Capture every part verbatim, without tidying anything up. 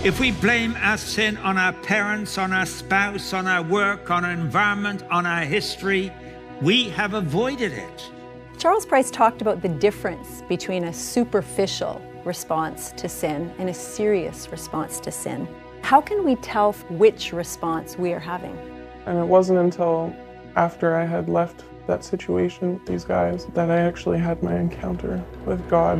If we blame our sin on our parents, on our spouse, on our work, on our environment, on our history, we have avoided it. Charles Price talked about the difference between a superficial response to sin and a serious response to sin. How can we tell which response we are having? And it wasn't until after I had left that situation with these guys that I actually had my encounter with God.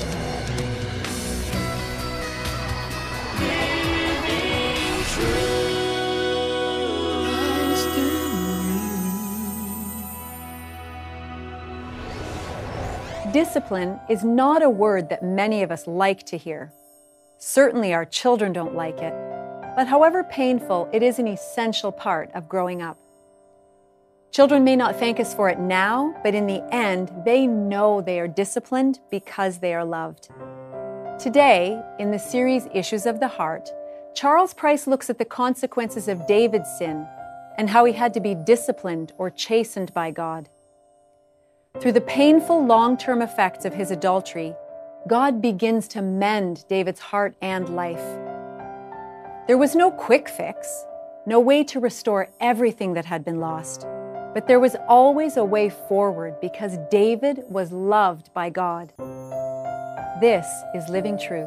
Discipline is not a word that many of us like to hear. Certainly our children don't like it, but however painful, it is an essential part of growing up. Children may not thank us for it now, but in the end, they know they are disciplined because they are loved. Today, in the series Issues of the Heart, Charles Price looks at the consequences of David's sin and how he had to be disciplined or chastened by God. Through the painful long-term effects of his adultery, God begins to mend David's heart and life. There was no quick fix, no way to restore everything that had been lost, but there was always a way forward because David was loved by God. This is Living Truth.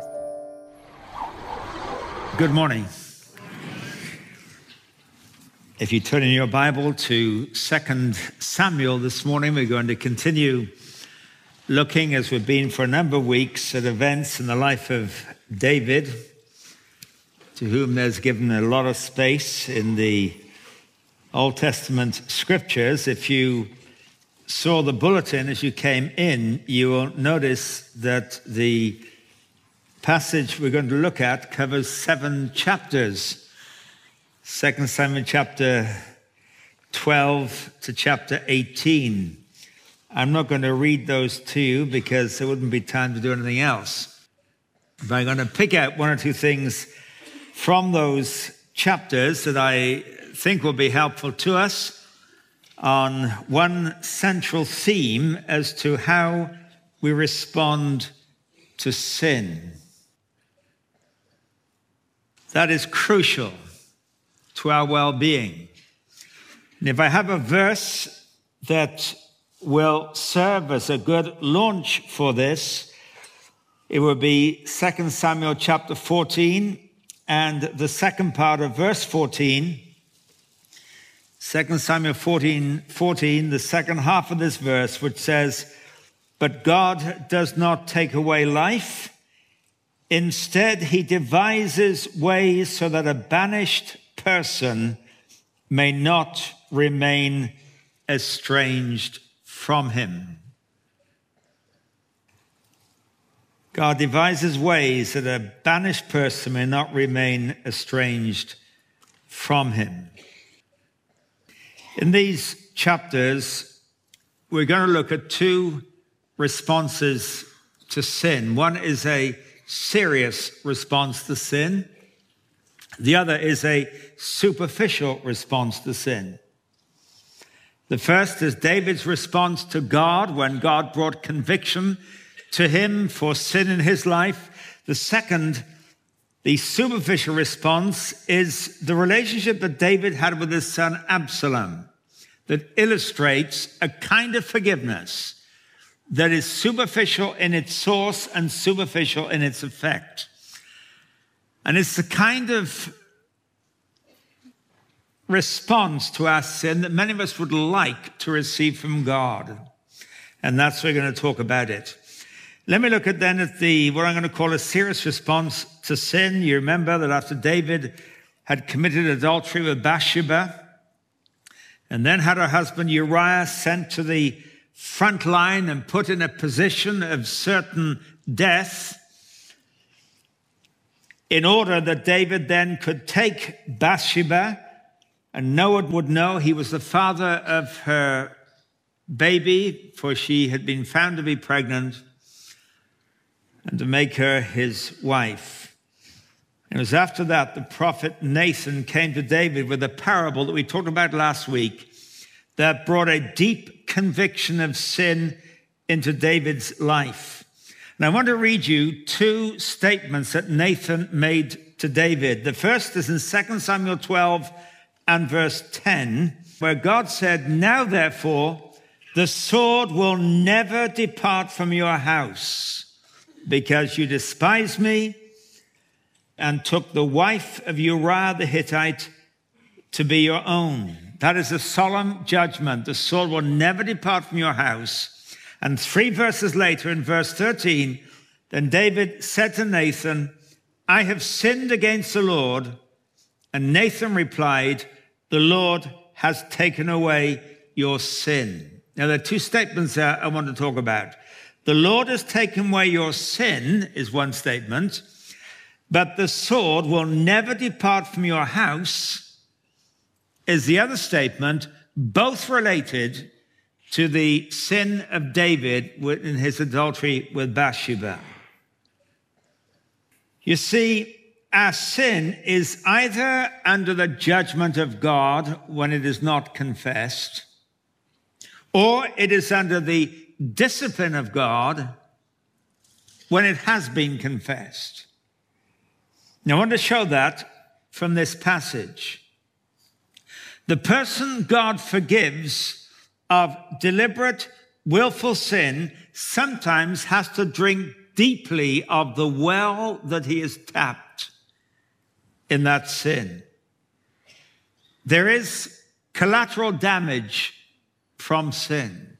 Good morning. If you turn in your Bible to Second Samuel this morning, we're going to continue looking, as we've been for a number of weeks, at events in the life of David, to whom there's given a lot of space in the Old Testament scriptures. If you saw the bulletin as you came in, you will notice that the passage we're going to look at covers seven chapters. Second Samuel chapter twelve to chapter eighteen. I'm not going to read those to you because there wouldn't be time to do anything else. But I'm going to pick out one or two things from those chapters that I think will be helpful to us on one central theme as to how we respond to sin. That is crucial to our well-being. And if I have a verse that will serve as a good launch for this, it will be Second Samuel chapter fourteen and the second part of verse fourteen. Second Samuel fourteen, fourteen, the second half of this verse, which says, "But God does not take away life. Instead, he devises ways so that a banished person may not remain estranged from him." God devises ways that a banished person may not remain estranged from him. In these chapters, we're going to look at two responses to sin. One is a serious response to sin. The other is a superficial response to sin. The first is David's response to God when God brought conviction to him for sin in his life. The second, the superficial response, is the relationship that David had with his son Absalom that illustrates a kind of forgiveness that is superficial in its source and superficial in its effect. And it's the kind of response to our sin that many of us would like to receive from God. And that's why we're going to talk about it. Let me look at then at the, what I'm going to call a serious response to sin. You remember that after David had committed adultery with Bathsheba and then had her husband Uriah sent to the front line and put in a position of certain death, in order that David then could take Bathsheba, and no one would know he was the father of her baby, for she had been found to be pregnant, and to make her his wife. It was after that the prophet Nathan came to David with a parable that we talked about last week that brought a deep conviction of sin into David's life. And I want to read you two statements that Nathan made to David. The first is in Second Samuel twelve and verse ten, where God said, "Now therefore, the sword will never depart from your house, because you despised me and took the wife of Uriah the Hittite to be your own." That is a solemn judgment. The sword will never depart from your house. And three verses later, in verse thirteen, then David said to Nathan, "I have sinned against the Lord." And Nathan replied, "The Lord has taken away your sin." Now, there are two statements there I want to talk about. The Lord has taken away your sin is one statement, but the sword will never depart from your house is the other statement, both related to the sin of David in his adultery with Bathsheba. You see, our sin is either under the judgment of God when it is not confessed, or it is under the discipline of God when it has been confessed. Now, I want to show that from this passage. The person God forgives of deliberate, willful sin sometimes has to drink deeply of the well that he has tapped in that sin. There is collateral damage from sin.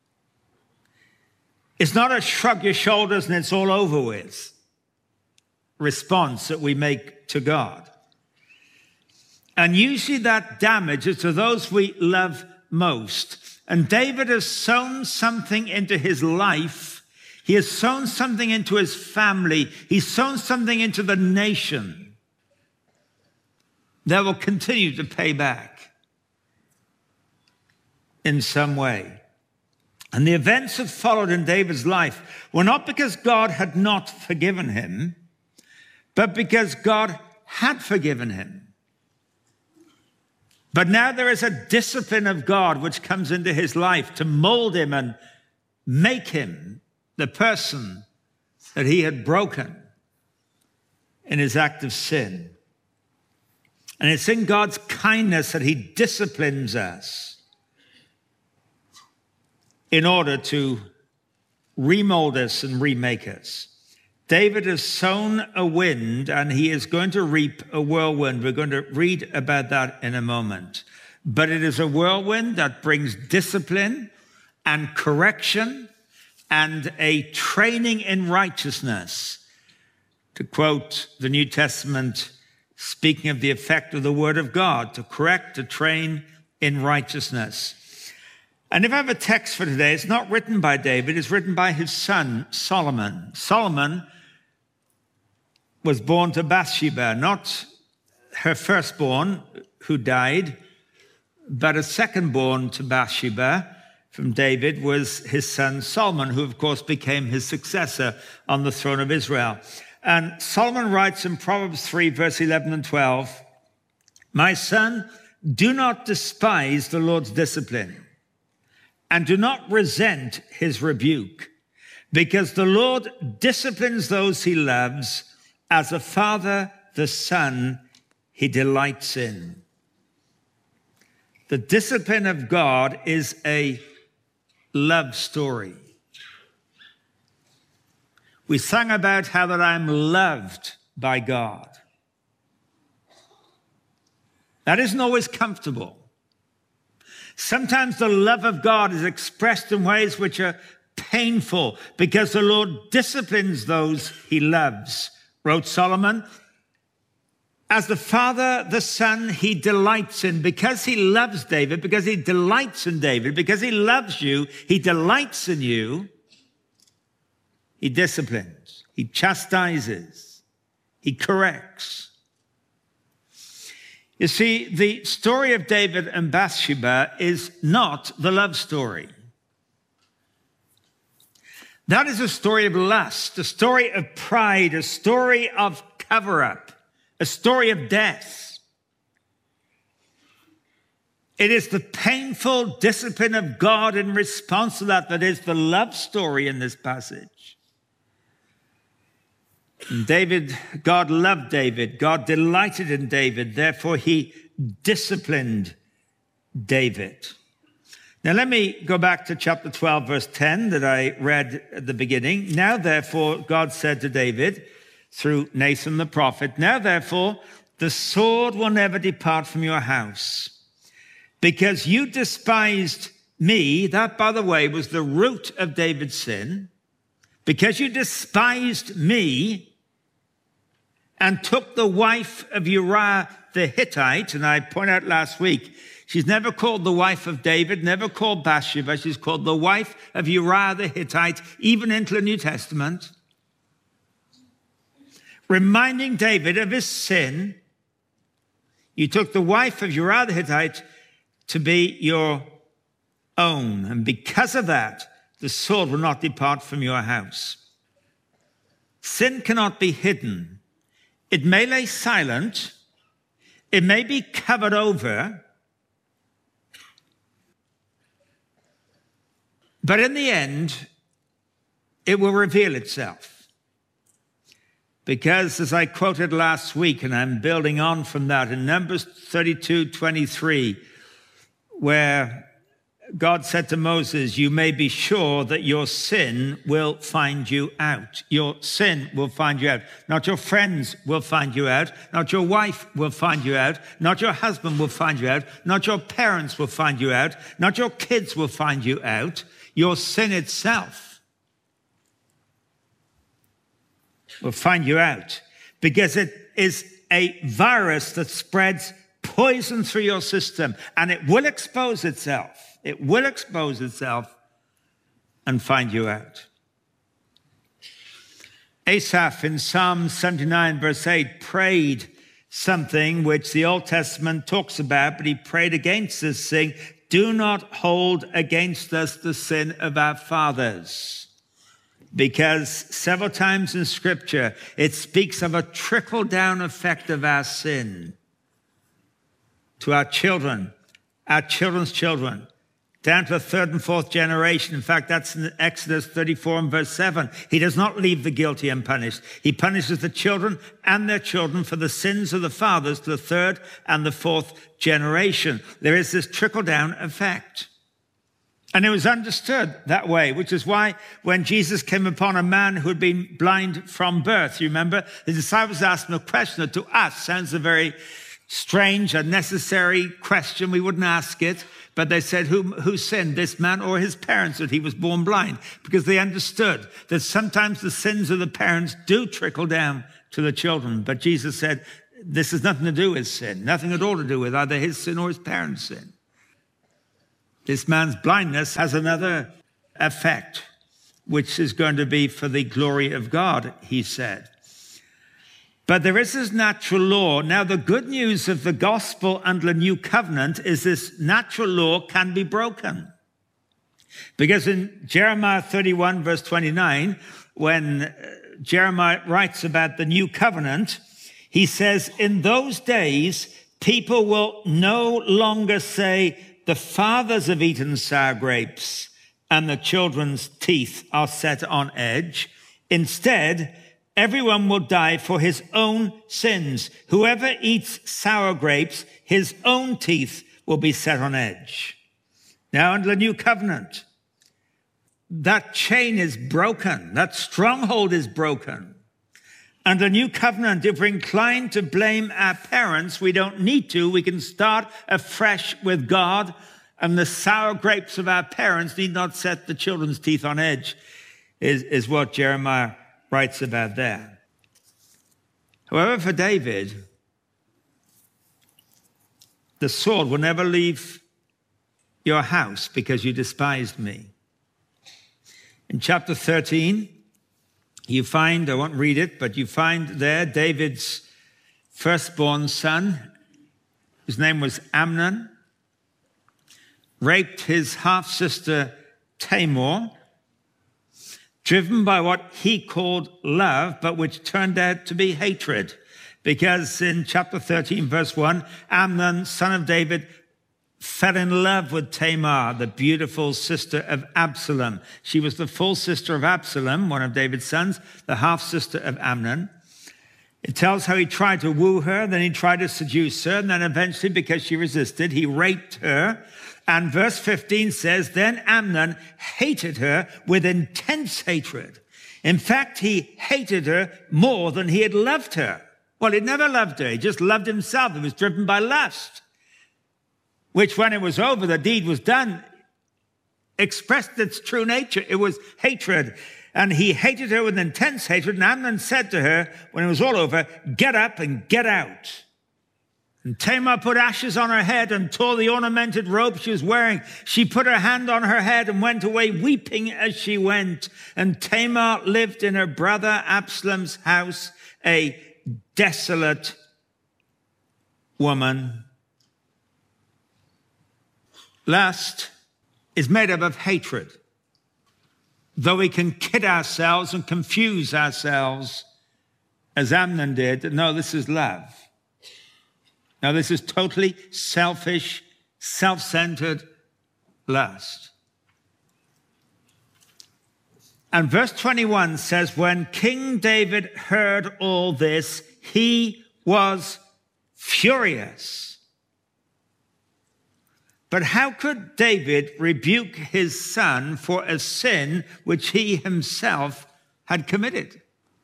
It's not a shrug your shoulders and it's all over with response that we make to God. And usually that damage is to those we love most. And David has sown something into his life. He has sown something into his family. He's sown something into the nation that will continue to pay back in some way. And the events that followed in David's life were not because God had not forgiven him, but because God had forgiven him. But now there is a discipline of God which comes into his life to mold him and make him the person that he had broken in his act of sin. And it's in God's kindness that he disciplines us in order to remold us and remake us. David has sown a wind and he is going to reap a whirlwind. We're going to read about that in a moment. But it is a whirlwind that brings discipline and correction and a training in righteousness. To quote the New Testament, speaking of the effect of the word of God, to correct, to train in righteousness. And if I have a text for today, it's not written by David, it's written by his son, Solomon. Solomon was born to Bathsheba, not her firstborn who died, but a secondborn to Bathsheba from David was his son Solomon, who of course became his successor on the throne of Israel. And Solomon writes in Proverbs three, verse eleven and twelve, "My son, do not despise the Lord's discipline, and do not resent his rebuke, because the Lord disciplines those he loves, as a father the son he delights in." The discipline of God is a love story. We sang about how that I'm loved by God. That isn't always comfortable. Sometimes the love of God is expressed in ways which are painful because the Lord disciplines those he loves. Wrote Solomon, as the father, the son, he delights in. Because he loves David, because he delights in David, because he loves you, he delights in you, he disciplines, he chastises, he corrects. You see, the story of David and Bathsheba is not the love story. That is a story of lust, a story of pride, a story of cover-up, a story of death. It is the painful discipline of God in response to that that is the love story in this passage. David, God loved David. God delighted in David. Therefore, he disciplined David. Now, let me go back to chapter twelve, verse ten that I read at the beginning. Now, therefore, God said to David through Nathan the prophet, now, therefore, the sword will never depart from your house, because you despised me. That, by the way, was the root of David's sin. Because you despised me and took the wife of Uriah the Hittite, and I pointed out last week, she's never called the wife of David, never called Bathsheba. She's called the wife of Uriah the Hittite, even into the New Testament, reminding David of his sin. You took the wife of Uriah the Hittite to be your own, and because of that, the sword will not depart from your house. Sin cannot be hidden. It may lay silent. It may be covered over. But in the end, it will reveal itself. Because as I quoted last week, and I'm building on from that, in Numbers thirty-two twenty-three, where God said to Moses, you may be sure that your sin will find you out. Your sin will find you out. Not your friends will find you out. Not your wife will find you out. Not your husband will find you out. Not your parents will find you out. Not your kids will find you out. Your sin itself will find you out, because it is a virus that spreads poison through your system, and it will expose itself. It will expose itself and find you out. Asaph in Psalm seventy-nine, verse eight, prayed something which the Old Testament talks about, but he prayed against this, saying, do not hold against us the sin of our fathers. Because several times in Scripture, it speaks of a trickle-down effect of our sin to our children, our children's children, down to the third and fourth generation. In fact, that's in Exodus thirty-four and verse seven. He does not leave the guilty unpunished. He punishes the children and their children for the sins of the fathers to the third and the fourth generation. There is this trickle-down effect. And it was understood that way, which is why when Jesus came upon a man who had been blind from birth, you remember, the disciples asked him a question that to us sounds a very strange, unnecessary question. We wouldn't ask it. But they said, who, who sinned, this man or his parents, that he was born blind? Because they understood that sometimes the sins of the parents do trickle down to the children. But Jesus said, this has nothing to do with sin, nothing at all to do with either his sin or his parents' sin. This man's blindness has another effect, which is going to be for the glory of God, he said. But there is this natural law. Now, the good news of the gospel under the new covenant is this natural law can be broken. Because in Jeremiah thirty-one, verse twenty-nine, when Jeremiah writes about the new covenant, he says, in those days, people will no longer say, the fathers have eaten sour grapes and the children's teeth are set on edge. Instead, everyone will die for his own sins. Whoever eats sour grapes, his own teeth will be set on edge. Now, under the new covenant, that chain is broken. That stronghold is broken. Under the new covenant, if we're inclined to blame our parents, we don't need to. We can start afresh with God, and the sour grapes of our parents need not set the children's teeth on edge, is, is what Jeremiah writes about there. However, for David, the sword will never leave your house because you despised me. In chapter thirteen, you find, I won't read it, but you find there David's firstborn son, his name was Amnon, raped his half-sister Tamar, driven by what he called love, but which turned out to be hatred. Because in chapter thirteen, verse one, Amnon, son of David, fell in love with Tamar, the beautiful sister of Absalom. She was the full sister of Absalom, one of David's sons, the half-sister of Amnon. It tells how he tried to woo her, then he tried to seduce her, and then eventually, because she resisted, he raped her. And verse fifteen says, then Amnon hated her with intense hatred. In fact, he hated her more than he had loved her. Well, he'd never loved her. He just loved himself. He was driven by lust, which when it was over, the deed was done, expressed its true nature. It was hatred. And he hated her with intense hatred. And Amnon said to her, when it was all over, get up and get out. And Tamar put ashes on her head and tore the ornamented robe she was wearing. She put her hand on her head and went away weeping as she went. And Tamar lived in her brother Absalom's house, a desolate woman. Lust is made up of hatred. Though we can kid ourselves and confuse ourselves, as Amnon did, no, this is love. Now, this is totally selfish, self-centered lust. And verse twenty-one says, when King David heard all this, he was furious. But how could David rebuke his son for a sin which he himself had committed?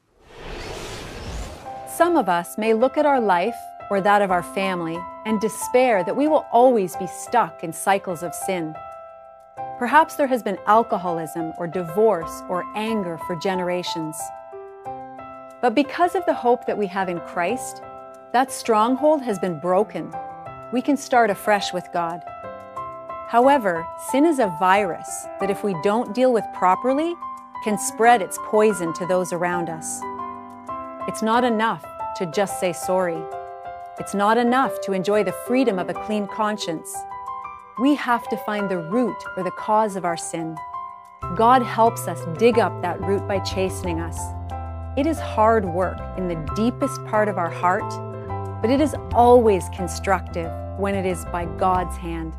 Some of us may look at our life or that of our family and despair that we will always be stuck in cycles of sin. Perhaps there has been alcoholism or divorce or anger for generations. But because of the hope that we have in Christ, that stronghold has been broken. We can start afresh with God. However, sin is a virus that if we don't deal with properly, can spread its poison to those around us. It's not enough to just say sorry. It's not enough to enjoy the freedom of a clean conscience. We have to find the root or the cause of our sin. God helps us dig up that root by chastening us. It is hard work in the deepest part of our heart, but it is always constructive when it is by God's hand.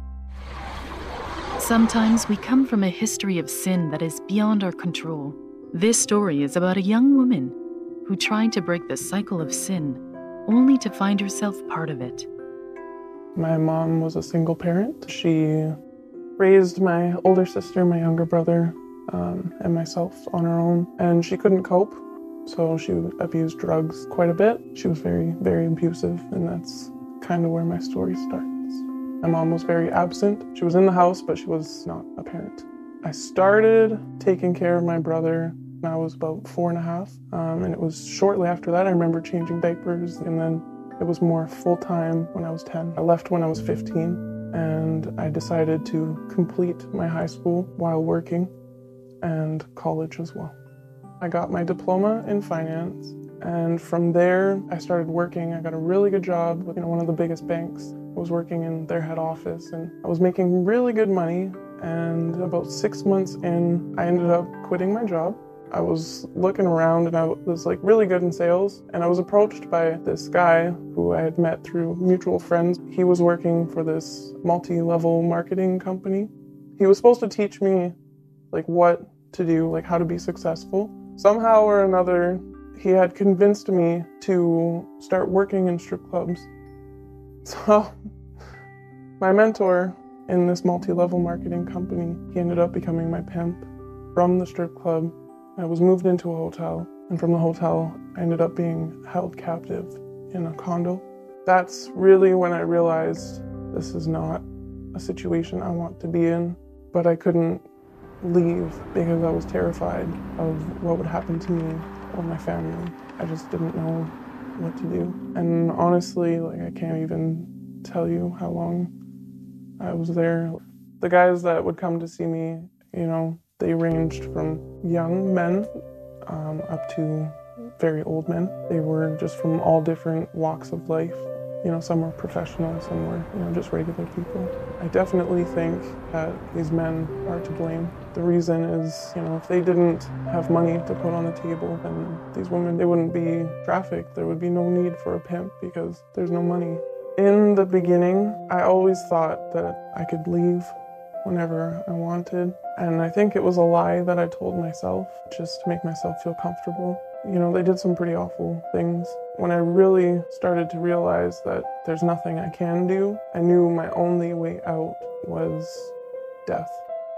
Sometimes we come from a history of sin that is beyond our control. This story is about a young woman who tried to break the cycle of sin, only to find herself part of it. My mom was a single parent. She raised my older sister, my younger brother, um, and myself on her own, and she couldn't cope, so she abused drugs quite a bit. She was very, very abusive, and that's kind of where my story starts. My mom was very absent. She was in the house, but she was not a parent. I started taking care of my brother when I was about four and a half, um, and it was shortly after that I remember changing diapers, and then it was more full-time when I was ten. I left when I was fifteen, and I decided to complete my high school while working, and college as well. I got my diploma in finance, and from there I started working. I got a really good job with you know, one of the biggest banks. I was working in their head office, and I was making really good money, and about six months in, I ended up quitting my job. I was looking around and I was like really good in sales, and I was approached by this guy who I had met through mutual friends. He was working for this multi-level marketing company. He was supposed to teach me like what to do, like how to be successful. Somehow or another, he had convinced me to start working in strip clubs. So my mentor in this multi-level marketing company, he ended up becoming my pimp. From the strip club, I was moved into a hotel, and from the hotel, I ended up being held captive in a condo. That's really when I realized this is not a situation I want to be in, but I couldn't leave because I was terrified of what would happen to me or my family. I just didn't know what to do. And honestly, like I can't even tell you how long I was there. The guys that would come to see me, you know, they ranged from young men um, up to very old men. They were just from all different walks of life. You know, some were professionals, some were, you know, just regular people. I definitely think that these men are to blame. The reason is, you know, if they didn't have money to put on the table, then these women, they wouldn't be trafficked. There would be no need for a pimp because there's no money. In the beginning, I always thought that I could leave whenever I wanted. And I think it was a lie that I told myself just to make myself feel comfortable. You know, they did some pretty awful things. When I really started to realize that there's nothing I can do, I knew my only way out was death.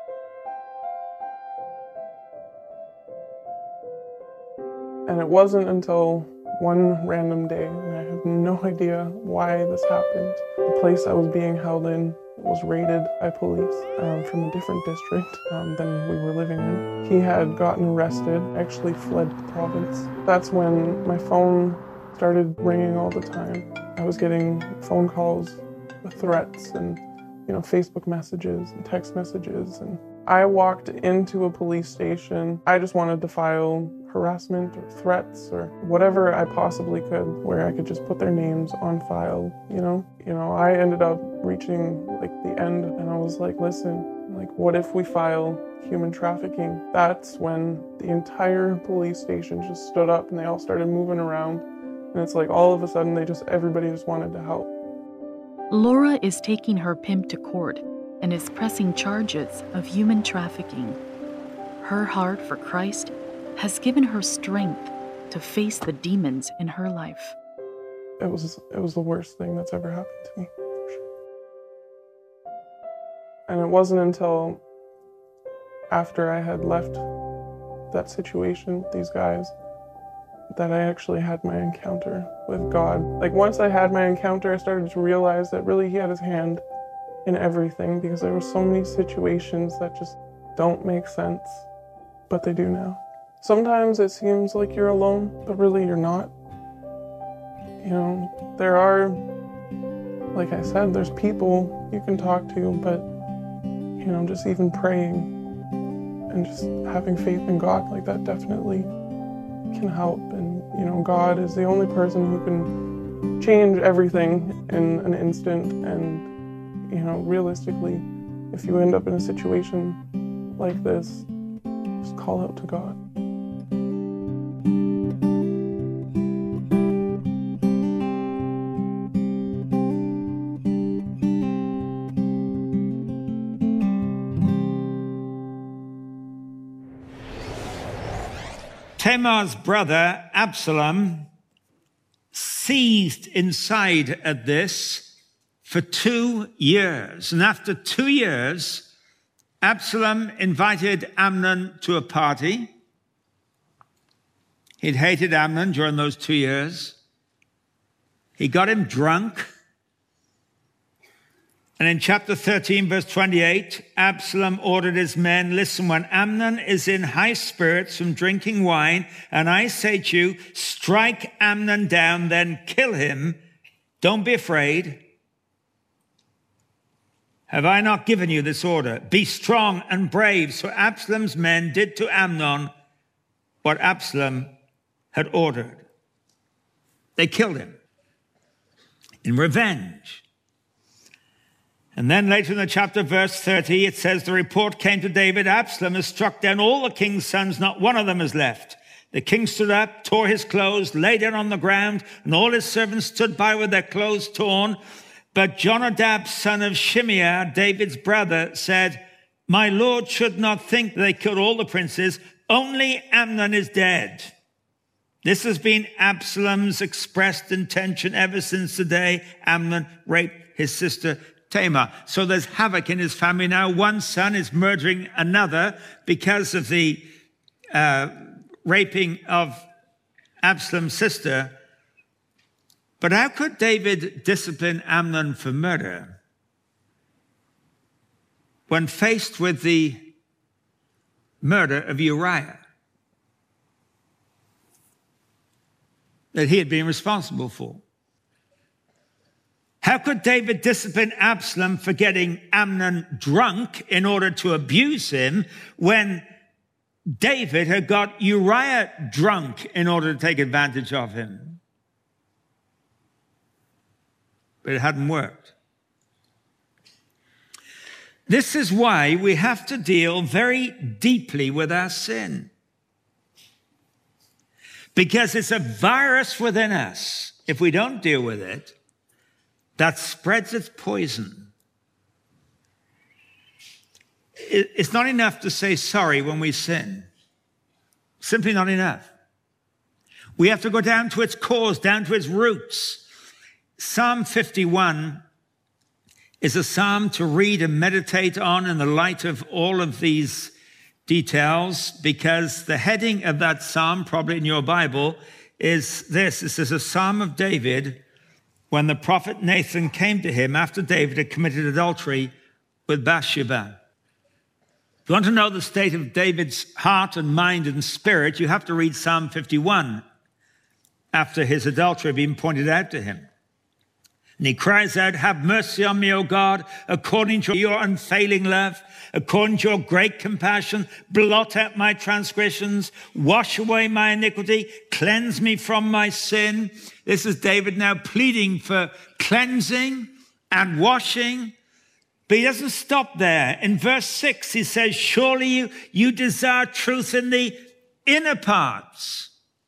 And it wasn't until one random day, and I have no idea why this happened. The place I was being held in was raided by police um, from a different district um, than we were living in. He had gotten arrested, actually fled the province. That's when my phone started ringing all the time. I was getting phone calls with threats and, you know, Facebook messages and text messages. And I walked into a police station. I just wanted to file harassment or threats or whatever I possibly could, where I could just put their names on file, you know? You know, I ended up reaching like the end, and I was like, listen, like, what if we file human trafficking? That's when the entire police station just stood up and they all started moving around. And it's like all of a sudden they just, everybody just wanted to help. Laura is taking her pimp to court and is pressing charges of human trafficking. Her heart for Christ has given her strength to face the demons in her life. It was it was the worst thing that's ever happened to me, for sure. And it wasn't until after I had left that situation with these guys that I actually had my encounter with God. Like, once I had my encounter, I started to realize that really He had His hand in everything, because there were so many situations that just don't make sense, but they do now. Sometimes it seems like you're alone, but really you're not. You know, there are, like I said, there's people you can talk to, but, you know, just even praying and just having faith in God, like that definitely can help. And, you know, God is the only person who can change everything in an instant. And, you know, realistically, if you end up in a situation like this, just call out to God. Tamar's brother, Absalom, seethed inside at this for two years. And after two years, Absalom invited Amnon to a party. He'd hated Amnon during those two years. He got him drunk. And in chapter thirteen, verse twenty-eight, Absalom ordered his men, listen, when Amnon is in high spirits from drinking wine, and I say to you, strike Amnon down, then kill him. Don't be afraid. Have I not given you this order? Be strong and brave. So Absalom's men did to Amnon what Absalom had ordered. They killed him in revenge. And then later in the chapter, verse thirty, it says, the report came to David, Absalom has struck down all the king's sons, not one of them is left. The king stood up, tore his clothes, lay down on the ground, and all his servants stood by with their clothes torn. But Jonadab, son of Shimeah, David's brother, said, my lord should not think they killed all the princes. Only Amnon is dead. This has been Absalom's expressed intention ever since the day Amnon raped his sister Tamar. So there's havoc in his family now. One son is murdering another because of the uh, raping of Absalom's sister. But how could David discipline Amnon for murder when faced with the murder of Uriah that he had been responsible for? How could David discipline Absalom for getting Amnon drunk in order to abuse him when David had got Uriah drunk in order to take advantage of him? But it hadn't worked. This is why we have to deal very deeply with our sin. Because it's a virus within us. If we don't deal with it, that spreads its poison. It's not enough to say sorry when we sin. Simply not enough. We have to go down to its cause, down to its roots. Psalm fifty-one is a psalm to read and meditate on in the light of all of these details, because the heading of that psalm, probably in your Bible, is this. This is a psalm of David when the prophet Nathan came to him after David had committed adultery with Bathsheba. If you want to know the state of David's heart and mind and spirit, you have to read Psalm fifty-one after his adultery had been pointed out to him. And he cries out, "Have mercy on me, O God, according to your unfailing love, according to your great compassion, blot out my transgressions, wash away my iniquity, cleanse me from my sin." This is David now pleading for cleansing and washing. But he doesn't stop there. In verse six, he says, "Surely you, you desire truth in the inner parts.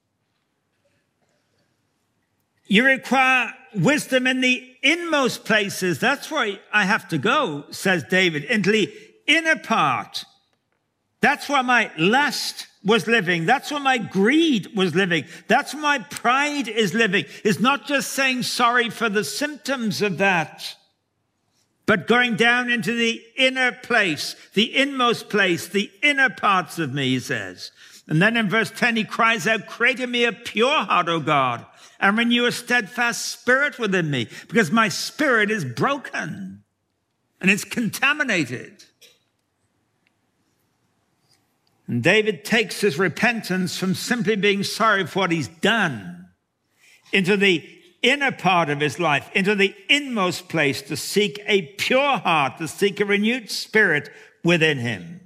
You require wisdom in the inmost places." That's where I have to go, says David, into the inner part. That's where my lust was living. That's where my greed was living. That's where my pride is living. It's not just saying sorry for the symptoms of that, but going down into the inner place, the inmost place, the inner parts of me, he says. And then in verse ten, he cries out, "Create in me a pure heart, O God, and renew a steadfast spirit within me," because my spirit is broken and it's contaminated. And David takes his repentance from simply being sorry for what he's done into the inner part of his life, into the inmost place, to seek a pure heart, to seek a renewed spirit within him.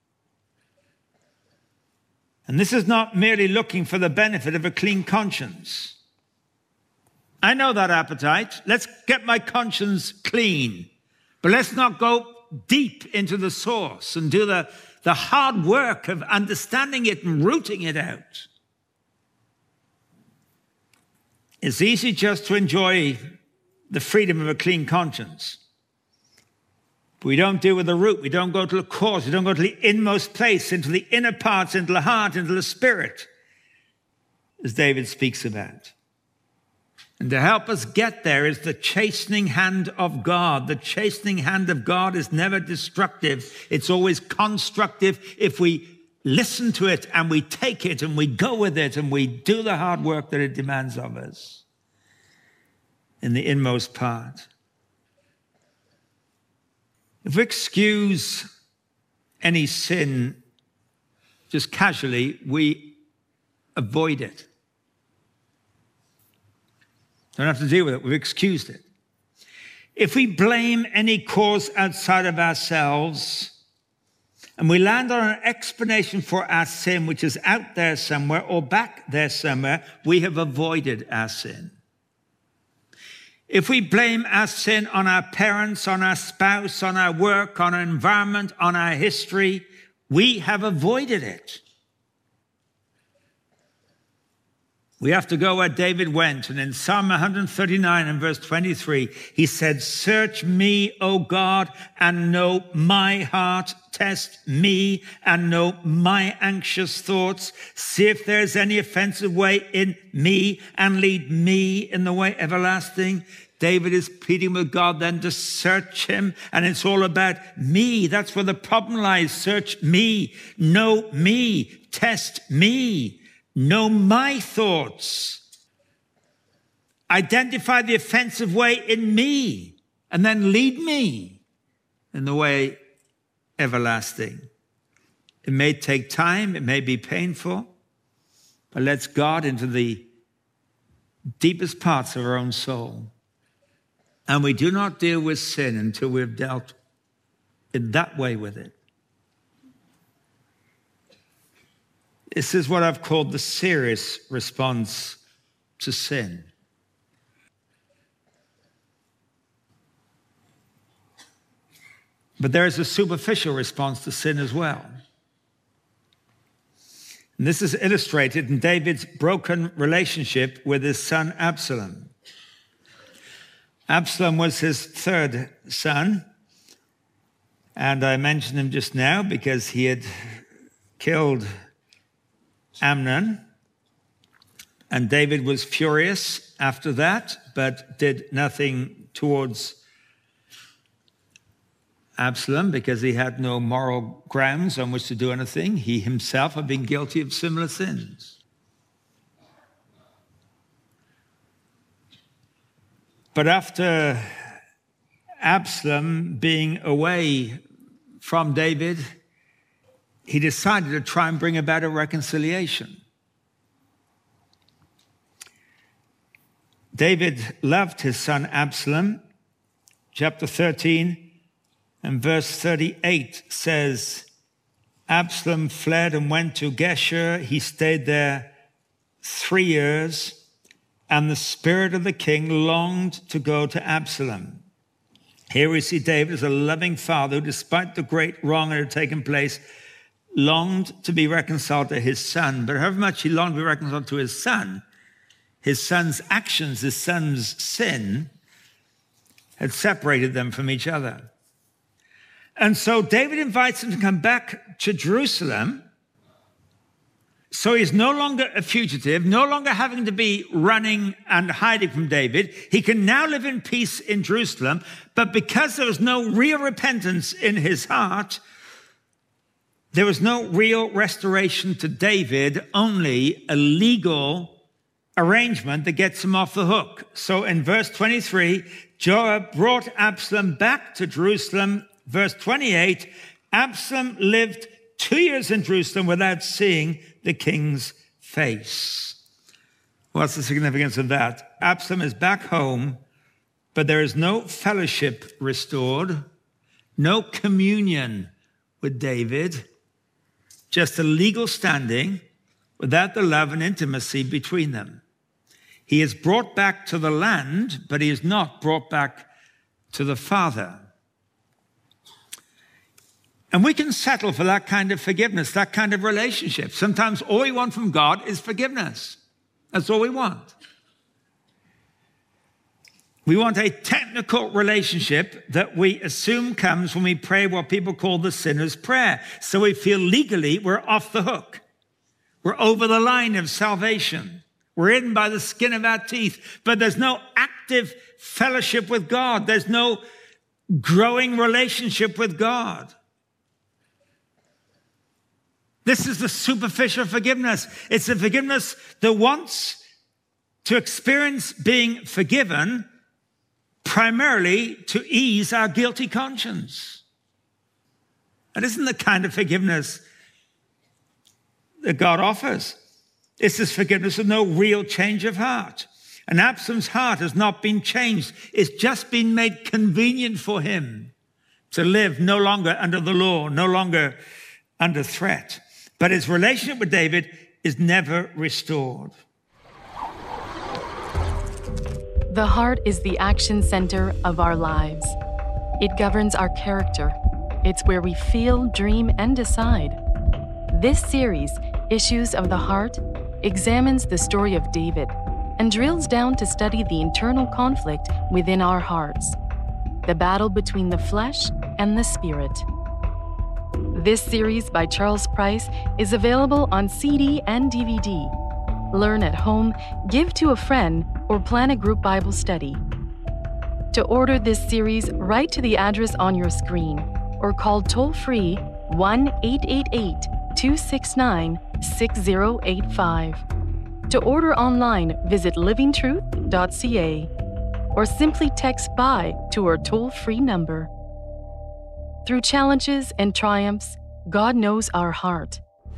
And this is not merely looking for the benefit of a clean conscience. I know that appetite. Let's get my conscience clean. But let's not go deep into the source and do the, the hard work of understanding it and rooting it out. It's easy just to enjoy the freedom of a clean conscience. But we don't deal with the root. We don't go to the cause. We don't go to the inmost place, into the inner parts, into the heart, into the spirit, as David speaks about. And to help us get there is the chastening hand of God. The chastening hand of God is never destructive. It's always constructive if we listen to it and we take it and we go with it and we do the hard work that it demands of us in the inmost part. If we excuse any sin just casually, we avoid it. Don't have to deal with it. We've excused it. If we blame any cause outside of ourselves and we land on an explanation for our sin, which is out there somewhere or back there somewhere, we have avoided our sin. If we blame our sin on our parents, on our spouse, on our work, on our environment, on our history, we have avoided it. We have to go where David went. And in Psalm one thirty-nine and verse twenty-three, he said, "Search me, O God, and know my heart. Test me and know my anxious thoughts. See if there's any offensive way in me and lead me in the way everlasting." David is pleading with God then to search him. And it's all about me. That's where the problem lies. Search me. Know me. Test me. Know my thoughts. Identify the offensive way in me, and then lead me in the way everlasting. It may take time, it may be painful, but let's guard into the deepest parts of our own soul. And we do not deal with sin until we've dealt in that way with it. This is what I've called the serious response to sin. But there is a superficial response to sin as well. And this is illustrated in David's broken relationship with his son Absalom. Absalom was his third son, and I mentioned him just now because he had killed Amnon, And David was furious after that, but did nothing towards Absalom because he had no moral grounds on which to do anything. He himself had been guilty of similar sins. But after Absalom being away from David, he decided to try and bring about a reconciliation. David loved his son Absalom. Chapter thirteen and verse thirty-eight says, Absalom fled and went to Geshur. He stayed there three years, and the spirit of the king longed to go to Absalom. Here we see David as a loving father who, despite the great wrong that had taken place, longed to be reconciled to his son. But however much he longed to be reconciled to his son, his son's actions, his son's sin, had separated them from each other. And so David invites him to come back to Jerusalem. So he's no longer a fugitive, no longer having to be running and hiding from David. He can now live in peace in Jerusalem. But because there was no real repentance in his heart, there was no real restoration to David, only a legal arrangement that gets him off the hook. So in verse twenty-three, Joab brought Absalom back to Jerusalem. Verse twenty-eight, Absalom lived two years in Jerusalem without seeing the king's face. What's the significance of that? Absalom is back home, but there is no fellowship restored, no communion with David, just a legal standing without the love and intimacy between them. He is brought back to the land, but he is not brought back to the Father. And we can settle for that kind of forgiveness, that kind of relationship. Sometimes all we want from God is forgiveness. That's all we want. We want a technical relationship that we assume comes when we pray what people call the sinner's prayer. So we feel legally we're off the hook. We're over the line of salvation. We're in by the skin of our teeth. But there's no active fellowship with God. There's no growing relationship with God. This is the superficial forgiveness. It's the forgiveness that wants to experience being forgiven primarily to ease our guilty conscience. That isn't the kind of forgiveness that God offers. It's this forgiveness with no real change of heart. And Absalom's heart has not been changed. It's just been made convenient for him to live no longer under the law, no longer under threat. But his relationship with David is never restored. The heart is the action center of our lives. It governs our character. It's where we feel, dream, and decide. This series, Issues of the Heart, examines the story of David and drills down to study the internal conflict within our hearts, the battle between the flesh and the spirit. This series by Charles Price is available on C D and D V D. Learn at home, give to a friend, or plan a group Bible study. To order this series, write to the address on your screen or call toll-free one eight eight eight, two six nine, six zero eight five. To order online, visit living truth dot c a or simply text BUY to our toll-free number. Through challenges and triumphs, God knows our heart.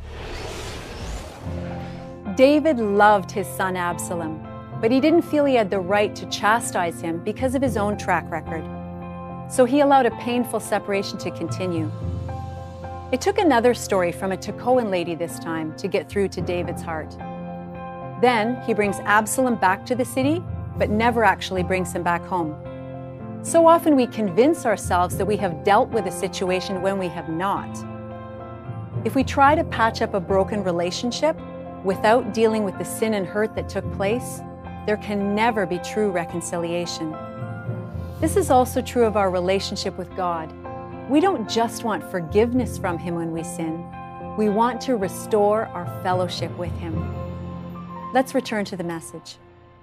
David loved his son Absalom, but he didn't feel he had the right to chastise him because of his own track record. So he allowed a painful separation to continue. It took another story from a Tekoan lady this time to get through to David's heart. Then he brings Absalom back to the city, but never actually brings him back home. So often we convince ourselves that we have dealt with a situation when we have not. If we try to patch up a broken relationship without dealing with the sin and hurt that took place, there can never be true reconciliation. This is also true of our relationship with God. We don't just want forgiveness from Him when we sin. We want to restore our fellowship with Him. Let's return to the message.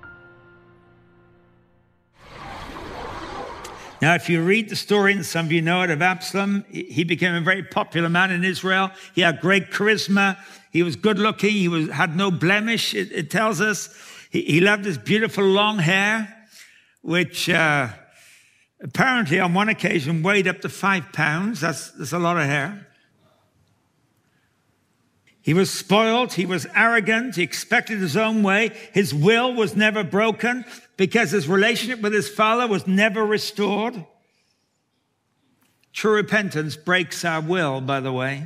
Now, if you read the story, and some of you know it, of Absalom, he became a very popular man in Israel. He had great charisma. He was good looking. He was, had no blemish, it, it tells us. He, he loved his beautiful long hair, which uh, apparently on one occasion weighed up to five pounds. That's, that's a lot of hair. He was spoiled. He was arrogant. He expected his own way. His will was never broken because his relationship with his father was never restored. True repentance breaks our will, by the way.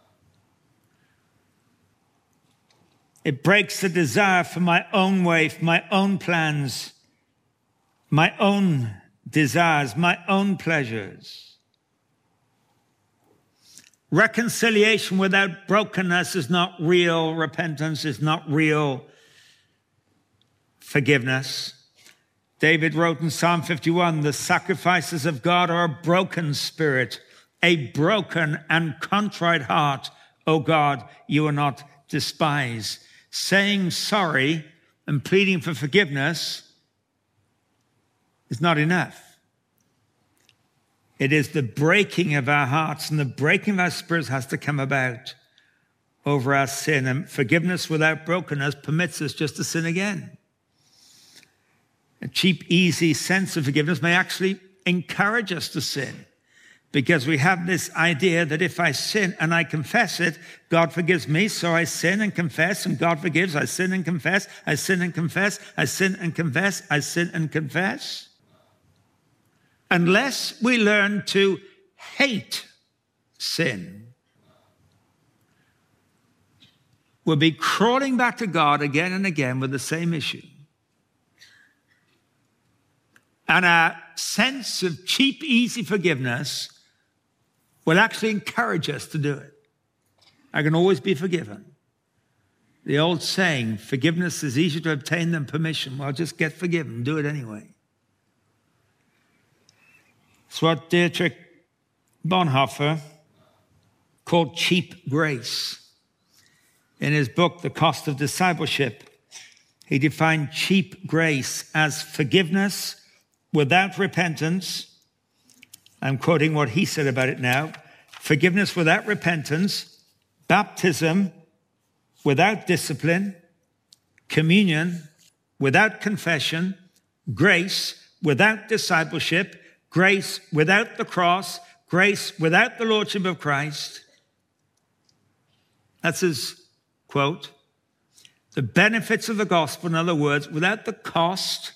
It breaks the desire for my own way, for my own plans, my own desires, my own pleasures. Reconciliation without brokenness is not real repentance, is not real forgiveness. David wrote in Psalm fifty-one, the sacrifices of God are a broken spirit, a broken and contrite heart, O God, you will not despise. Saying sorry and pleading for forgiveness is not enough. It is the breaking of our hearts and the breaking of our spirits has to come about over our sin. And forgiveness without brokenness permits us just to sin again. A cheap, easy sense of forgiveness may actually encourage us to sin because we have this idea that if I sin and I confess it, God forgives me. So I sin and confess and God forgives. I sin and confess. I sin and confess. I sin and confess. I sin and confess. Unless we learn to hate sin, we'll be crawling back to God again and again with the same issue. And our sense of cheap, easy forgiveness will actually encourage us to do it. I can always be forgiven. The old saying, forgiveness is easier to obtain than permission. Well, just get forgiven. Do it anyway. It's what Dietrich Bonhoeffer called cheap grace. In his book, The Cost of Discipleship, he defined cheap grace as forgiveness without repentance. I'm quoting what he said about it now. Forgiveness without repentance, baptism without discipline, communion without confession, grace without discipleship, grace without the cross, grace without the Lordship of Christ. That's his quote. The benefits of the gospel, in other words, without the cost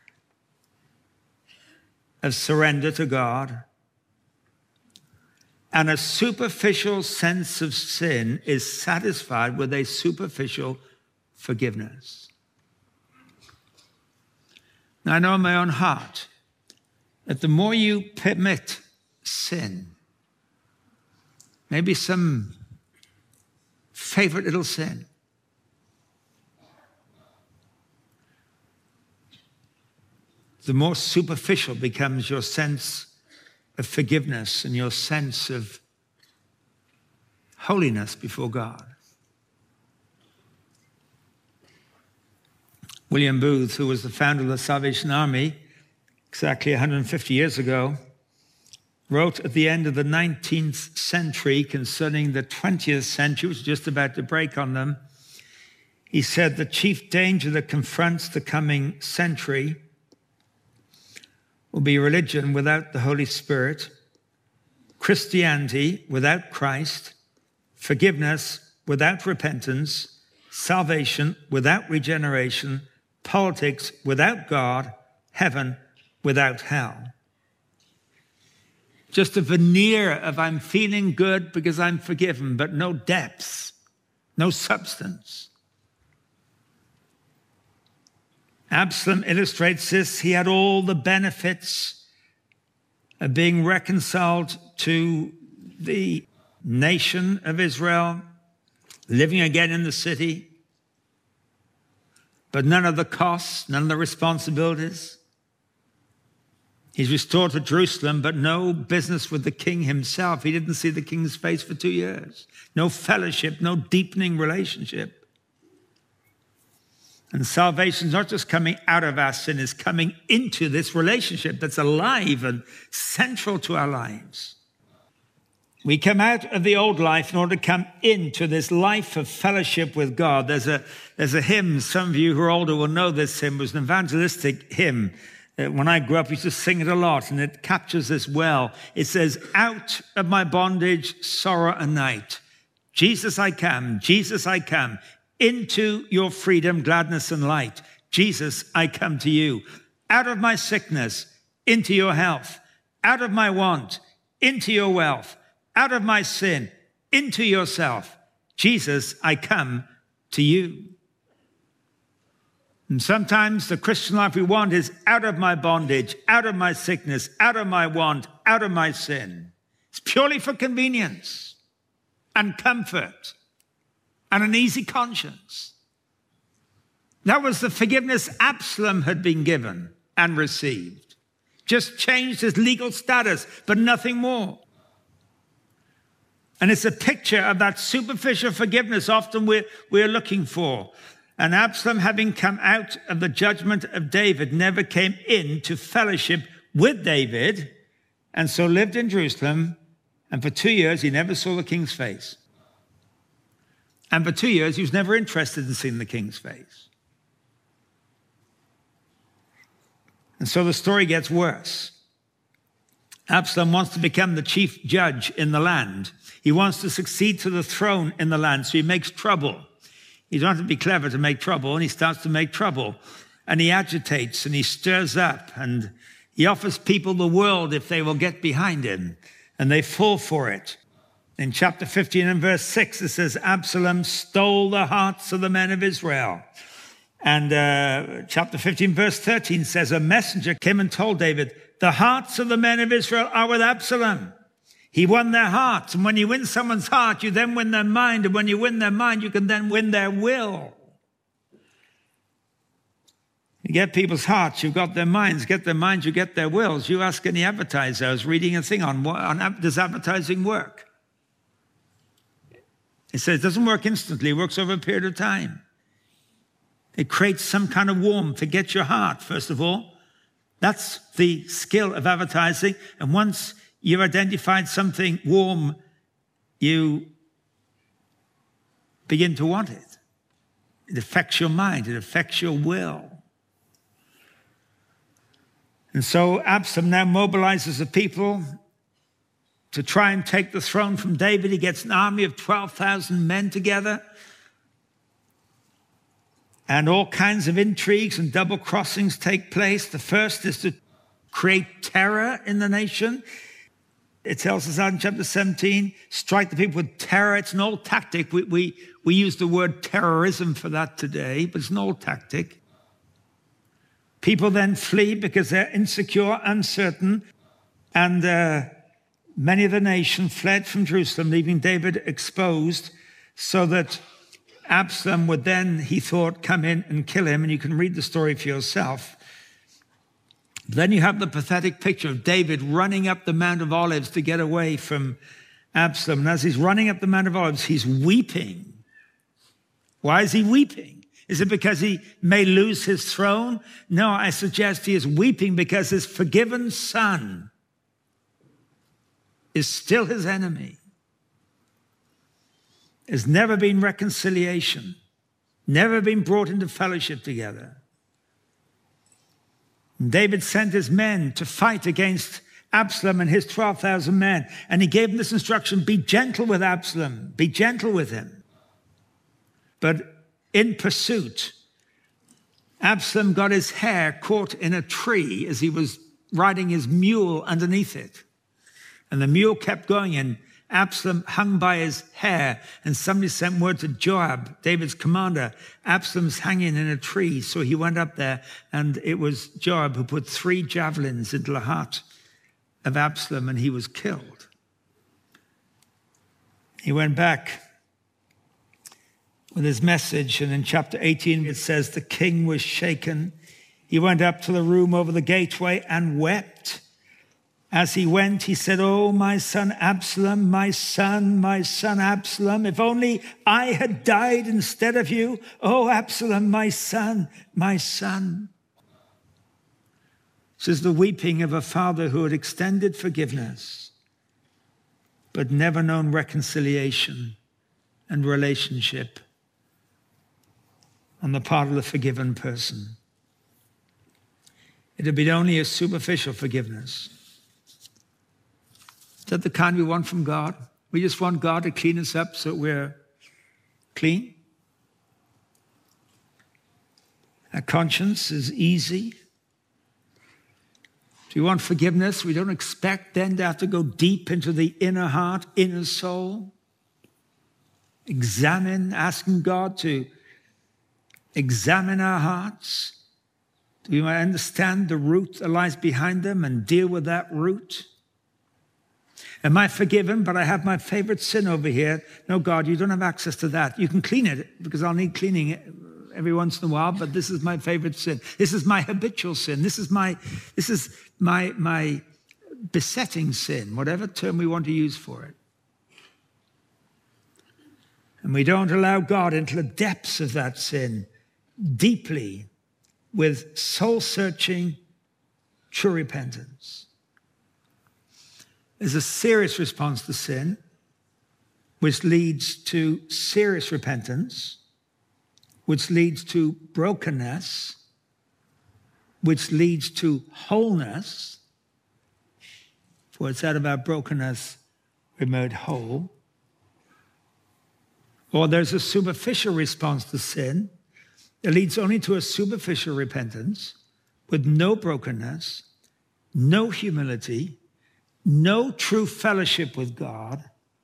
of surrender to God, and a superficial sense of sin is satisfied with a superficial forgiveness. Now, I know in my own heart that the more you permit sin, maybe some favorite little sin, the more superficial becomes your sense of forgiveness and your sense of holiness before God. William Booth, who was the founder of the Salvation Army exactly one hundred fifty years ago, wrote at the end of the nineteenth century concerning the twentieth century, which was just about to break on them. He said, the chief danger that confronts the coming century will be religion without the Holy Spirit, Christianity without Christ, forgiveness without repentance, salvation without regeneration, politics without God, heaven without hell. Just a veneer of I'm feeling good because I'm forgiven, but no depths, no substance. Absalom illustrates this. He had all the benefits of being reconciled to the nation of Israel, living again in the city, but none of the costs, none of the responsibilities. He's restored to Jerusalem, but no business with the king himself. He didn't see the king's face for two years. No fellowship, no deepening relationship. And salvation is not just coming out of our sin, it's coming into this relationship that's alive and central to our lives. We come out of the old life in order to come into this life of fellowship with God. There's a, there's a hymn, some of you who are older will know this hymn. It was an evangelistic hymn. Uh, when I grew up, we used to sing it a lot, and it captures this well. It says, out of my bondage, sorrow and night, Jesus I come, Jesus I come, into your freedom, gladness and light. Jesus, I come to you. Out of my sickness, into your health. Out of my want, into your wealth. Out of my sin, into yourself. Jesus, I come to you. And sometimes the Christian life we want is out of my bondage, out of my sickness, out of my want, out of my sin. It's purely for convenience and comfort and an easy conscience. That was the forgiveness Absalom had been given and received. Just changed his legal status, but nothing more. And it's a picture of that superficial forgiveness often we're, we're looking for. And Absalom, having come out of the judgment of David, never came into fellowship with David, and so lived in Jerusalem. And for two years, he never saw the king's face. And for two years, he was never interested in seeing the king's face. And so the story gets worse. Absalom wants to become the chief judge in the land. He wants to succeed to the throne in the land, so he makes trouble. He doesn't have to be clever to make trouble, and he starts to make trouble. And he agitates, and he stirs up, and he offers people the world if they will get behind him, and they fall for it. In chapter fifteen and verse six, it says, Absalom stole the hearts of the men of Israel. And uh, chapter fifteen, verse thirteen says, a messenger came and told David, the hearts of the men of Israel are with Absalom. He won their hearts. And when you win someone's heart, you then win their mind. And when you win their mind, you can then win their will. You get people's hearts, you've got their minds. Get their minds, you get their wills. You ask any advertiser. I was reading a thing on, on does advertising work? It says it doesn't work instantly. It works over a period of time. It creates some kind of warmth. It gets your heart, first of all. That's the skill of advertising. And once you've identified something warm, you begin to want it. It affects your mind. It affects your will. And so Absalom now mobilizes the people to try and take the throne from David. He gets an army of twelve thousand men together. And all kinds of intrigues and double crossings take place. The first is to create terror in the nation. It tells us out in chapter seventeen, strike the people with terror. It's an old tactic. We, we, we use the word terrorism for that today, but it's an old tactic. People then flee because they're insecure, uncertain, and uh, many of the nation fled from Jerusalem, leaving David exposed, so that Absalom would then, he thought, come in and kill him, and you can read the story for yourself. Then you have the pathetic picture of David running up the Mount of Olives to get away from Absalom. And as he's running up the Mount of Olives, he's weeping. Why is he weeping? Is it because he may lose his throne? No, I suggest he is weeping because his forgiven son is still his enemy. There's never been reconciliation, never been brought into fellowship together. And David sent his men to fight against Absalom and his twelve thousand men. And he gave them this instruction, be gentle with Absalom, be gentle with him. But in pursuit, Absalom got his hair caught in a tree as he was riding his mule underneath it. And the mule kept going, and Absalom hung by his hair, and somebody sent word to Joab, David's commander, Absalom's hanging in a tree. So he went up there, and it was Joab who put three javelins into the heart of Absalom, and he was killed. He went back with his message, and in chapter eighteen it says the king was shaken. He went up to the room over the gateway and wept. As he went, he said, "Oh, my son Absalom, my son, my son Absalom, if only I had died instead of you. Oh, Absalom, my son, my son." This is the weeping of a father who had extended forgiveness, but never known reconciliation and relationship on the part of the forgiven person. It had been only a superficial forgiveness. Is that the kind we want from God? We just want God to clean us up so we're clean? Our conscience is easy. Do you want forgiveness? We don't expect then to have to go deep into the inner heart, inner soul. Examine, asking God to examine our hearts. Do we understand the root that lies behind them and deal with that root? Am I forgiven, but I have my favorite sin over here? No, God, you don't have access to that. You can clean it because I'll need cleaning every once in a while, but this is my favorite sin. This is my habitual sin. This is my, this is my, my besetting sin, whatever term we want to use for it. And we don't allow God into the depths of that sin deeply with soul-searching, true repentance. There's a serious response to sin, which leads to serious repentance, which leads to brokenness, which leads to wholeness. For it's out of our brokenness we're made whole. Or there's a superficial response to sin that leads only to a superficial repentance with no brokenness, no humility, no true fellowship with God.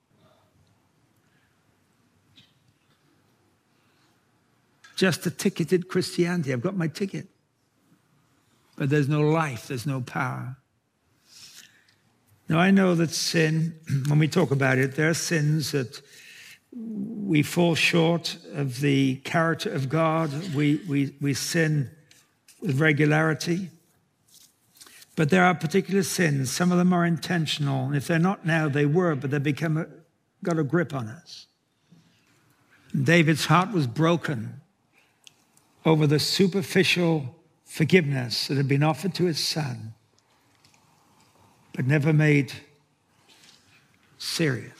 Just a ticketed Christianity. I've got my ticket. But there's no life, there's no power. Now, I know that sin, when we talk about it, there are sins that we fall short of the character of God. We, we, we sin with regularity. But there are particular sins. Some of them are intentional. And if they're not now, they were, but they become a, got a grip on us. And David's heart was broken over the superficial forgiveness that had been offered to his son, but never made serious.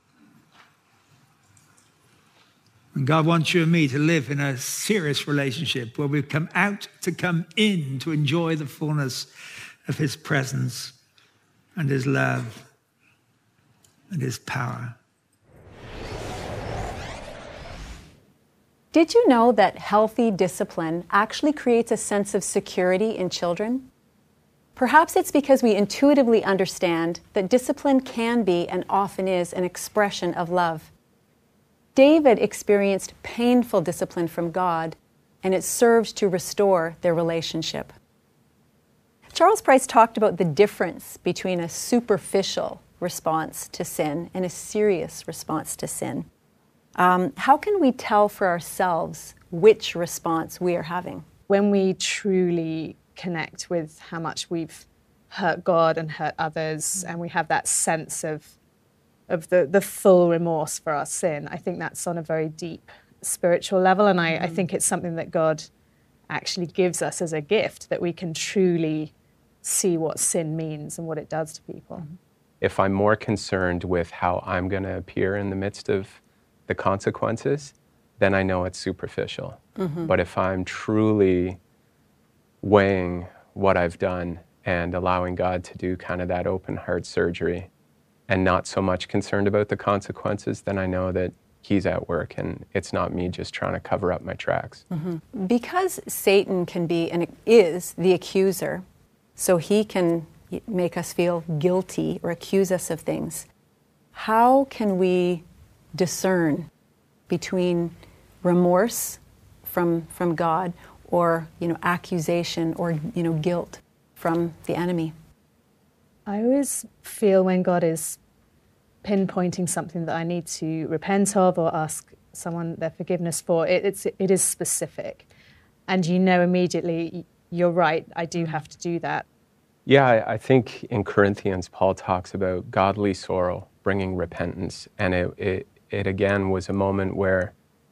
And God wants you and me to live in a serious relationship where we come out to come in to enjoy the fullness of his presence and his love and his power. Did you know that healthy discipline actually creates a sense of security in children? Perhaps it's because we intuitively understand that discipline can be and often is an expression of love. David experienced painful discipline from God, and it served to restore their relationship. Charles Price talked about the difference between a superficial response to sin and a serious response to sin. Um, how can we tell for ourselves which response we are having? When we truly connect with how much we've hurt God and hurt others, and we have that sense of of the, the full remorse for our sin, I think that's on a very deep spiritual level, and I, mm. I think it's something that God actually gives us as a gift, that we can truly see what sin means and what it does to people. If I'm more concerned with how I'm going to appear in the midst of the consequences, then I know it's superficial. Mm-hmm. But if I'm truly weighing what I've done and allowing God to do kind of that open heart surgery and not so much concerned about the consequences, then I know that he's at work and it's not me just trying to cover up my tracks. Mm-hmm. Because Satan can be and is the accuser, so he can make us feel guilty or accuse us of things, how can we discern between remorse from from God or, you know, accusation or, you know, guilt from the enemy? I always feel when God is pinpointing something that I need to repent of or ask someone their forgiveness for, it, it's, it is specific. And you know immediately, you're right, I do have to do that. Yeah, I, I think in Corinthians, Paul talks about godly sorrow bringing repentance. And it, it, it again was a moment where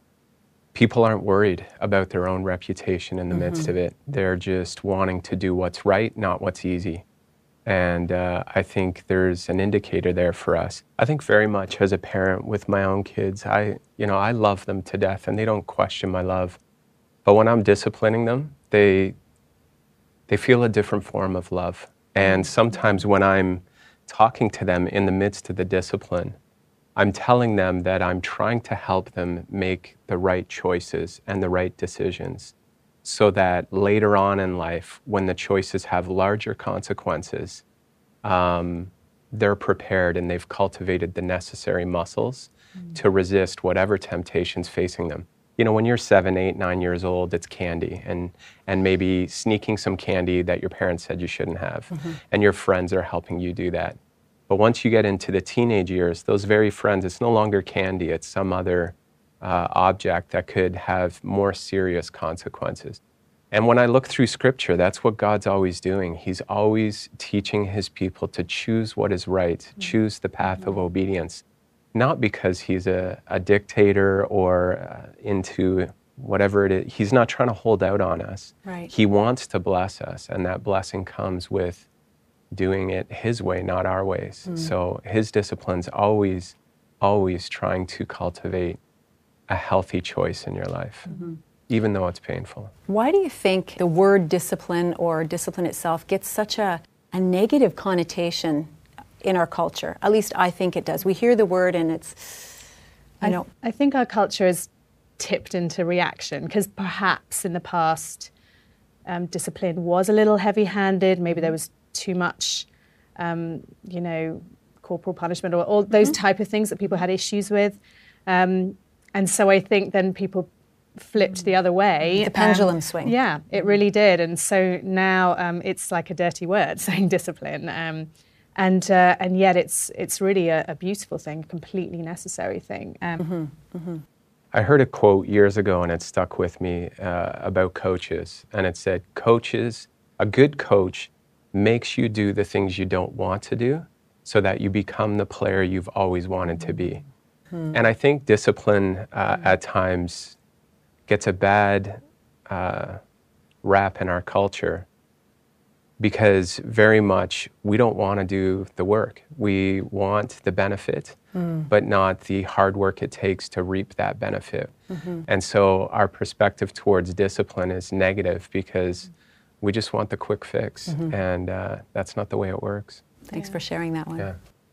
people aren't worried about their own reputation in the mm-hmm. midst of it. They're just wanting to do what's right, not what's easy. And uh, I think there's an indicator there for us. I think very much as a parent with my own kids, I, you know, I love them to death and they don't question my love. But when I'm disciplining them, they, they feel a different form of love. And sometimes when I'm talking to them in the midst of the discipline, I'm telling them that I'm trying to help them make the right choices and the right decisions so that later on in life, when the choices have larger consequences, um, they're prepared and they've cultivated the necessary muscles mm-hmm. to resist whatever temptation's facing them. You know, when you're seven, eight, nine years old, it's candy and, and maybe sneaking some candy that your parents said you shouldn't have, mm-hmm. and your friends are helping you do that. But once you get into the teenage years, those very friends, it's no longer candy, it's some other uh, object that could have more serious consequences. And when I look through Scripture, that's what God's always doing. He's always teaching His people to choose what is right, mm-hmm. choose the path mm-hmm. of obedience, not because He's a, a dictator or uh, into whatever it is. He's not trying to hold out on us. Right. He wants to bless us, and that blessing comes with doing it His way, not our ways. Mm. So His discipline's always, always trying to cultivate a healthy choice in your life, mm-hmm. even though it's painful. Why do you think the word discipline or discipline itself gets such a, a negative connotation in our culture? At least I think it does. We hear the word and it's, you know. I, I think our culture is tipped into reaction because perhaps in the past um, discipline was a little heavy-handed. Maybe there was too much, um, you know, corporal punishment or all those mm-hmm. type of things that people had issues with. Um, and so I think then people flipped the other way. The pendulum um, swing. Yeah, it really did. And so now um, it's like a dirty word, saying discipline. Um, and uh, and yet it's it's really a, a beautiful thing, a completely necessary thing. Um, mm-hmm. Mm-hmm. I heard a quote years ago and it stuck with me uh, about coaches. And it said, coaches, a good coach makes you do the things you don't want to do so that you become the player you've always wanted to be. Hmm. And I think discipline uh, at times gets a bad uh, rap in our culture because very much we don't want to do the work. We want the benefit, hmm. but not the hard work it takes to reap that benefit. Mm-hmm. And so our perspective towards discipline is negative because we just want the quick fix, mm-hmm. and uh, that's not the way it works. Thanks yeah. for sharing that one. Yeah.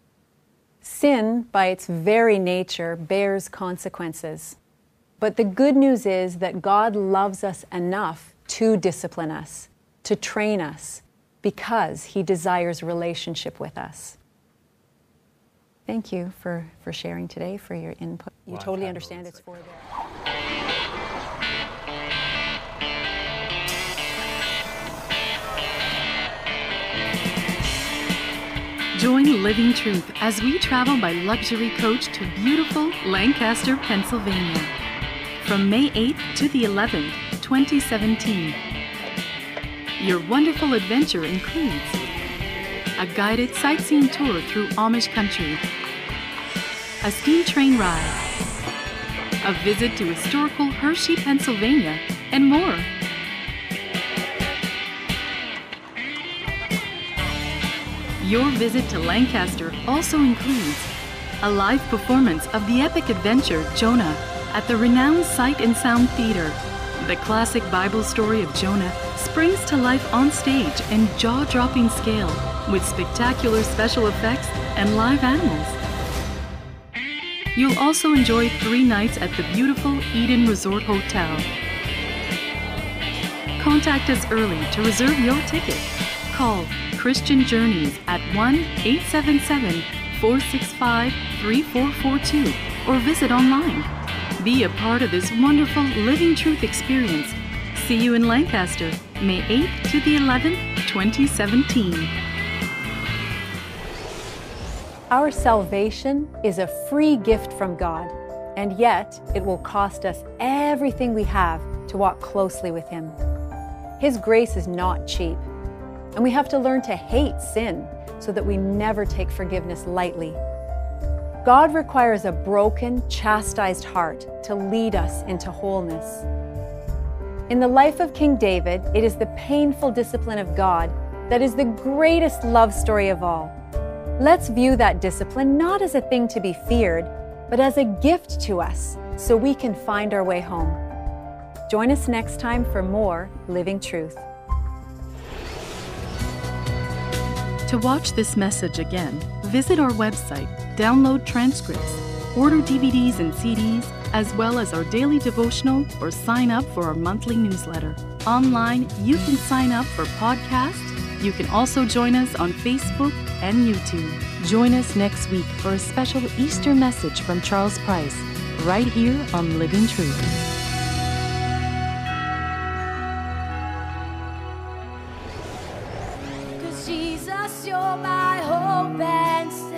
Sin, by its very nature, bears consequences. But the good news is that God loves us enough to discipline us, to train us, because He desires relationship with us. Thank you for, for sharing today, for your input. You well, totally understand it's for there. Join Living Truth as we travel by luxury coach to beautiful Lancaster, Pennsylvania. From May eighth to the eleventh, twenty seventeen. Your wonderful adventure includes a guided sightseeing tour through Amish country, a steam train ride, a visit to historical Hershey, Pennsylvania, and more. Your visit to Lancaster also includes a live performance of the epic adventure Jonah at the renowned Sight and Sound Theater. The classic Bible story of Jonah springs to life on stage in jaw-dropping scale with spectacular special effects and live animals. You'll also enjoy three nights at the beautiful Eden Resort Hotel. Contact us early to reserve your ticket. Call Christian Journeys at one eight seven seven, four six five, three four four two or visit online. Be a part of this wonderful Living Truth experience. See you in Lancaster, May eighth to the eleventh, twenty seventeen. Our salvation is a free gift from God, and yet it will cost us everything we have to walk closely with Him. His grace is not cheap. And we have to learn to hate sin so that we never take forgiveness lightly. God requires a broken, chastised heart to lead us into wholeness. In the life of King David, it is the painful discipline of God that is the greatest love story of all. Let's view that discipline not as a thing to be feared, but as a gift to us so we can find our way home. Join us next time for more Living Truth. To watch this message again, visit our website, download transcripts, order D V Ds and C Ds, as well as our daily devotional, or sign up for our monthly newsletter. Online, you can sign up for podcasts. You can also join us on Facebook and YouTube. Join us next week for a special Easter message from Charles Price, right here on Living Truth. Jesus, you're my hope and stay.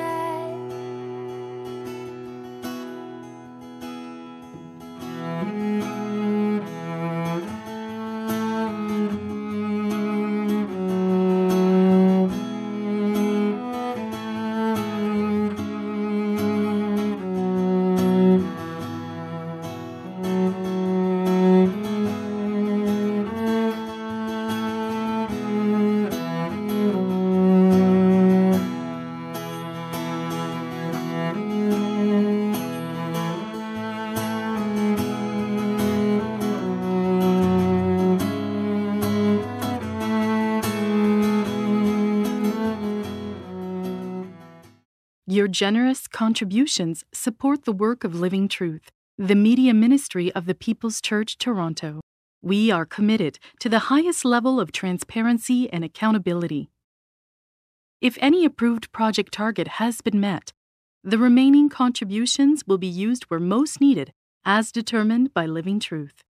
Your generous contributions support the work of Living Truth, the media ministry of the People's Church Toronto. We are committed to the highest level of transparency and accountability. If any approved project target has been met, the remaining contributions will be used where most needed, as determined by Living Truth.